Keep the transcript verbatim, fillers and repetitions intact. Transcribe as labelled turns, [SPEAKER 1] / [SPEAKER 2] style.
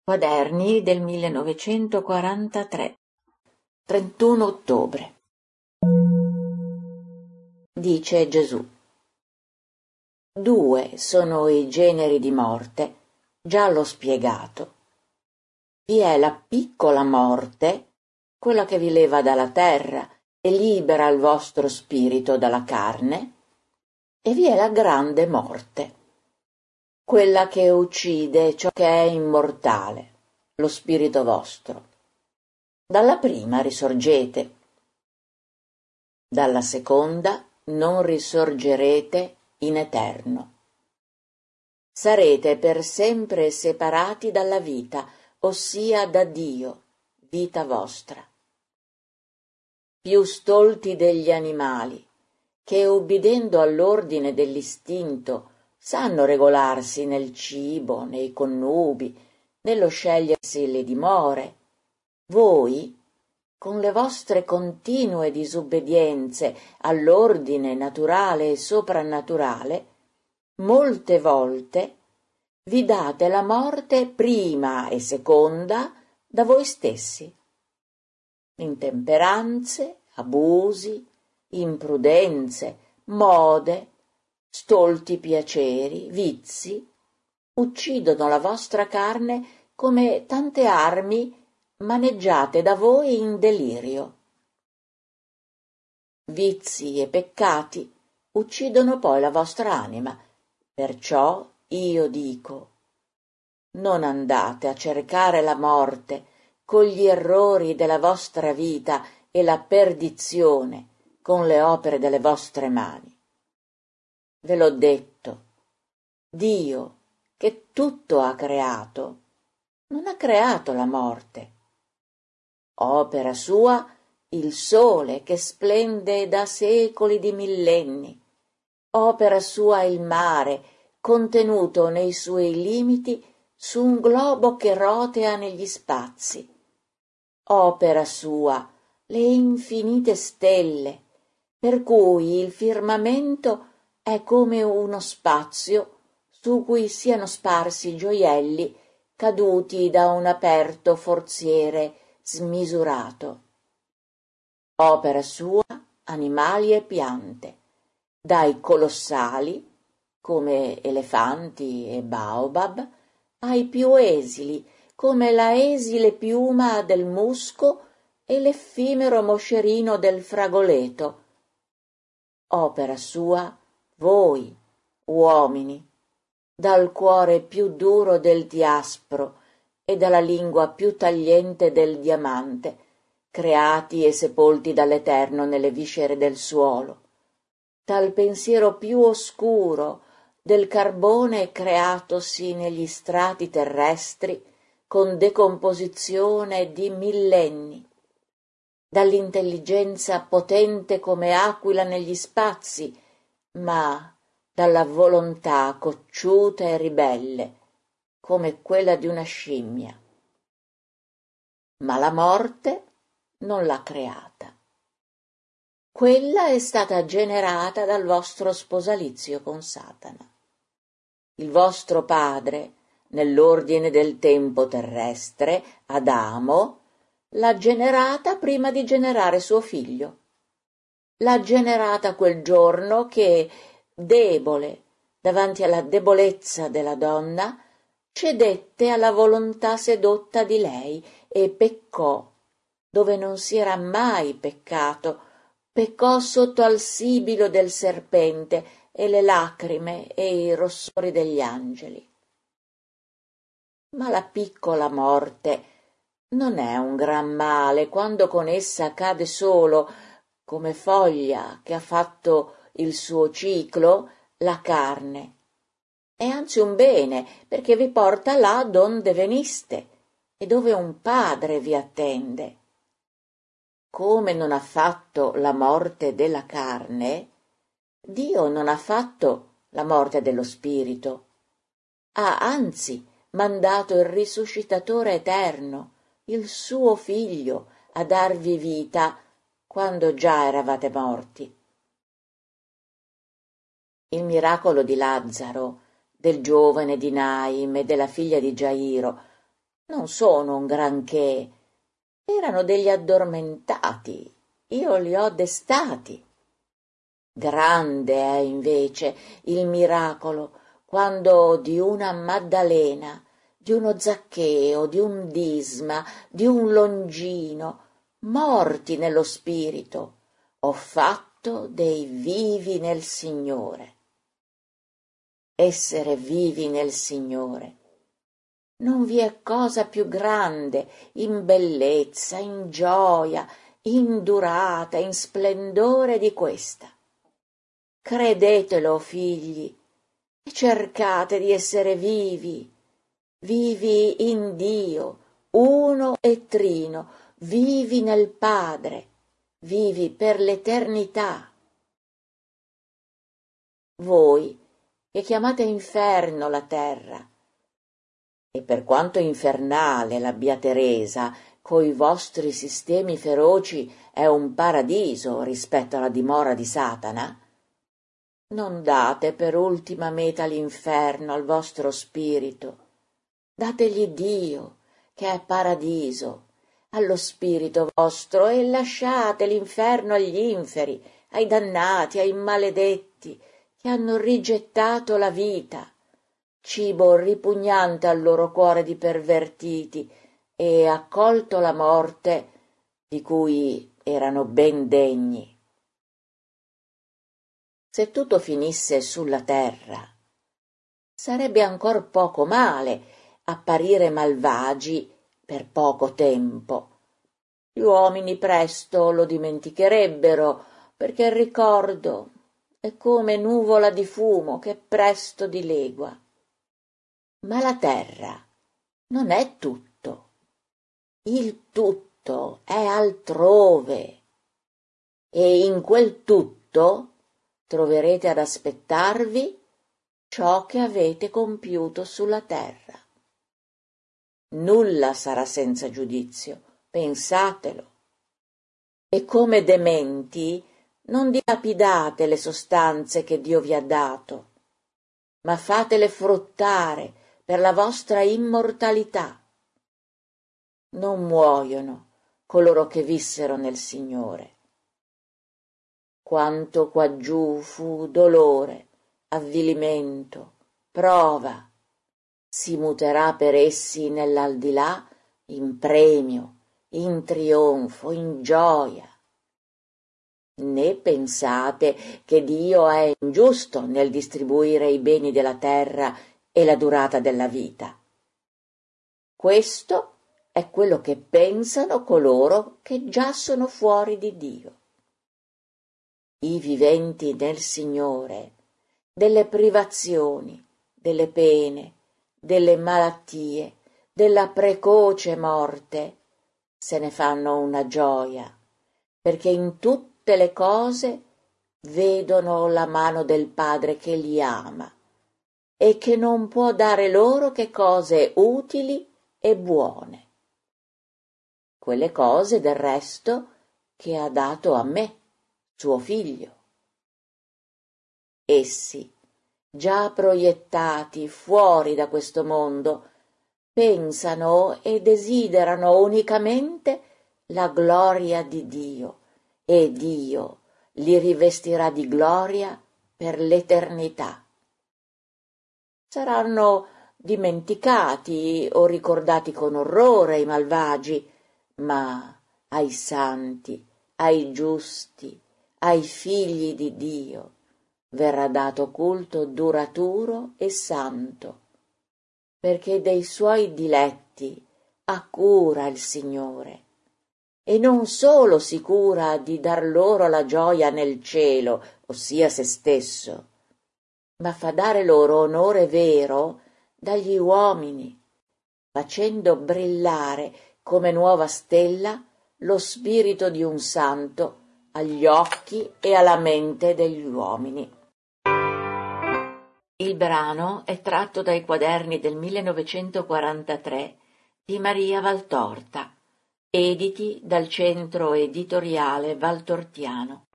[SPEAKER 1] Quaderni del millenovecentoquarantatré, trentuno ottobre. Dice Gesù: due sono i generi di morte, già l'ho spiegato. Vi è la piccola morte, quella che vi leva dalla terra e libera il vostro spirito dalla carne, e vi è la grande morte, quella che uccide ciò che è immortale, lo spirito vostro. Dalla prima risorgete, dalla seconda non risorgerete in eterno. Sarete per sempre separati dalla vita, ossia da Dio, vita vostra. Più stolti degli animali, che ubbidendo all'ordine dell'istinto sanno regolarsi nel cibo, nei connubi, nello scegliersi le dimore, voi, con le vostre continue disobbedienze all'ordine naturale e soprannaturale, molte volte vi date la morte prima e seconda da voi stessi. Intemperanze, abusi, imprudenze, mode, stolti piaceri, vizi, uccidono la vostra carne come tante armi maneggiate da voi in delirio. Vizi e peccati uccidono poi la vostra anima, perciò io dico: non andate a cercare la morte con gli errori della vostra vita e la perdizione con le opere delle vostre mani. Ve l'ho detto, Dio, che tutto ha creato, non ha creato la morte. Opera sua il sole che splende da secoli di millenni, opera sua il mare contenuto nei suoi limiti su un globo che rotea negli spazi, opera sua le infinite stelle, per cui il firmamento è come uno spazio su cui siano sparsi gioielli caduti da un aperto forziere smisurato. Opera sua animali e piante, dai colossali, come elefanti e baobab, ai più esili, come la esile piuma del musco e l'effimero moscerino del fragoleto. Opera sua voi, uomini, dal cuore più duro del diaspro e dalla lingua più tagliente del diamante, creati e sepolti dall'Eterno nelle viscere del suolo, dal pensiero più oscuro del carbone creatosi negli strati terrestri con decomposizione di millenni, dall'intelligenza potente come aquila negli spazi, ma dalla volontà cocciuta e ribelle, come quella di una scimmia. Ma la morte non l'ha creata. Quella è stata generata dal vostro sposalizio con Satana. Il vostro padre, nell'ordine del tempo terrestre, Adamo, l'ha generata prima di generare suo figlio. L'ha generata quel giorno che, debole davanti alla debolezza della donna, cedette alla volontà sedotta di lei e peccò dove non si era mai peccato, peccò sotto al sibilo del serpente e le lacrime e i rossori degli angeli. Ma la piccola morte non è un gran male quando con essa cade solo, come foglia che ha fatto il suo ciclo, la carne. È anzi un bene, perché vi porta là donde veniste e dove un padre vi attende. Come non ha fatto la morte della carne, Dio non ha fatto la morte dello spirito. Ha anzi mandato il risuscitatore eterno, il suo figlio, a darvi vita quando già eravate morti. Il miracolo di Lazzaro, del giovane di Naim e della figlia di Gairo, Non sono un granché, erano degli addormentati, io li ho destati. Grande è invece il miracolo quando di una Maddalena, di uno Zaccheo, di un Disma, di un Longino, morti nello spirito, ho fatto dei vivi nel Signore. Essere vivi nel Signore. Non vi è cosa più grande in bellezza, in gioia, in durata, in splendore di questa. Credetelo, figli, e cercate di essere vivi, vivi in Dio, uno e trino, vivi nel Padre, vivi per l'eternità. Voi che chiamate inferno la terra, e per quanto infernale l'abbiate resa, coi vostri sistemi feroci è un paradiso rispetto alla dimora di Satana, non date per ultima meta l'inferno al vostro spirito, dategli Dio, che è paradiso, allo spirito vostro, e lasciate l'inferno agli inferi, ai dannati, ai maledetti, che hanno rigettato la vita, cibo ripugnante al loro cuore di pervertiti, e accolto la morte di cui erano ben degni. Se tutto finisse sulla terra, sarebbe ancor poco male apparire malvagi per poco tempo. Gli uomini presto lo dimenticherebbero, perché il ricordo è come nuvola di fumo che presto dilegua. Ma la terra non è tutto. Il tutto è altrove, e in quel tutto troverete ad aspettarvi ciò che avete compiuto sulla terra. Nulla sarà senza giudizio, pensatelo. E come dementi non dilapidate le sostanze che Dio vi ha dato, ma fatele fruttare per la vostra immortalità. Non muoiono coloro che vissero nel Signore. Quanto quaggiù fu dolore, avvilimento, prova, si muterà per essi nell'aldilà in premio, in trionfo, in gioia. Né pensate che Dio è ingiusto nel distribuire i beni della terra e la durata della vita. Questo è quello che pensano coloro che già sono fuori di Dio. I viventi nel Signore, delle privazioni, delle pene, delle malattie, della precoce morte, se ne fanno una gioia, perché in tutte le cose vedono la mano del Padre che li ama e che non può dare loro che cose utili e buone. Quelle cose, del resto, che ha dato a me, suo figlio. Essi, già proiettati fuori da questo mondo, pensano e desiderano unicamente la gloria di Dio, e Dio li rivestirà di gloria per l'eternità. Saranno dimenticati o ricordati con orrore i malvagi, ma ai santi, ai giusti, ai figli di Dio verrà dato culto duraturo e santo, perché dei suoi diletti ha cura il Signore, e non solo si cura di dar loro la gioia nel cielo, ossia se stesso, ma fa dare loro onore vero dagli uomini, facendo brillare come nuova stella lo spirito di un santo agli occhi e alla mente degli uomini. Il brano è tratto dai quaderni del millenovecentoquarantatré di Maria Valtorta, editi dal Centro Editoriale Valtortiano.